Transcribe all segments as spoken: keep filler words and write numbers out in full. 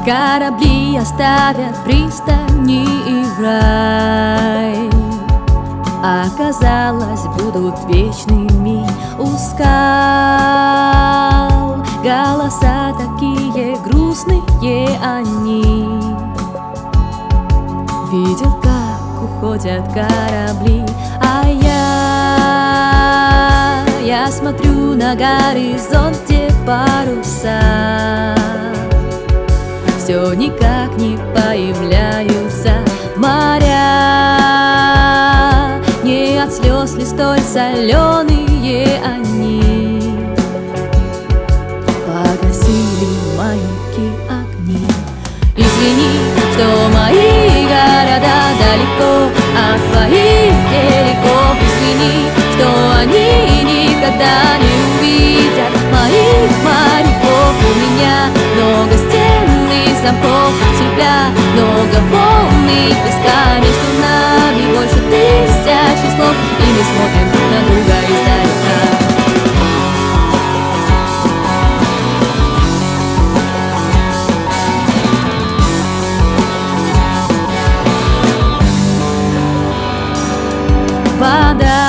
Корабли оставят пристани и рай. Оказалось, будут вечными у скал. Голоса такие грустные они. Видел, как уходят корабли, а я, я смотрю на горизонте паруса. Все никак не появляются моря, не от слез ли столь соленые они. Погасили маяки огни. Извини, что мои города далеко от твоих берегов. Извини, что они никогда не увидят моих моряков. У меня много стен и замков, у тебя много волн и песка. Между нами больше тысячи слов, и мы смотрим друг на друга издалека. Вода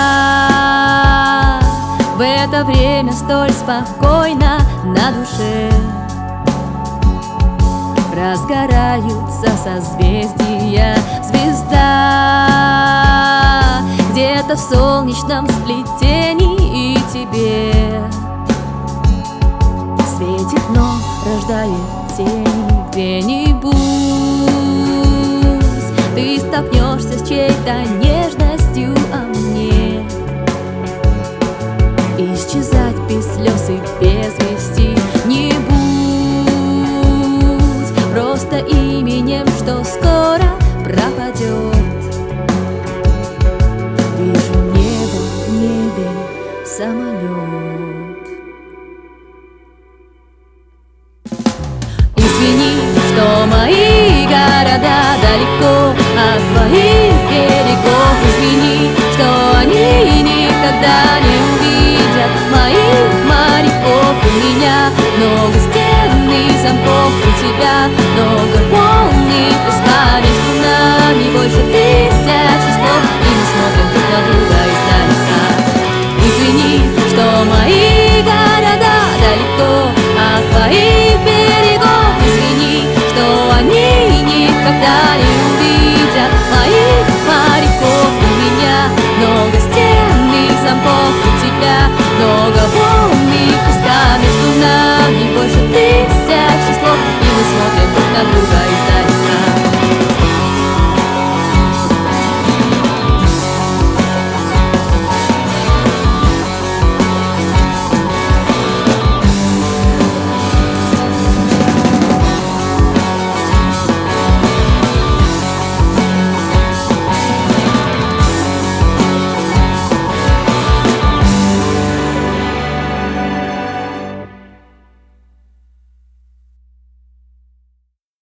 в это время столь спокойно на душе. Разгораются созвездия, звезда где-то в солнечном сплетении и тебе светит, но рождает тени. Где-нибудь ты столкнешься с чьей-то нежностью, а мне исчезать без слез и без вести. Не будь просто именем, что скоро пропадет. Вижу небо, в небе самолет. Извини, что мои города далеко от твоих берегов. Извини, что они никогда не увидят моих моряков. У меня много стен и замков, у тебя много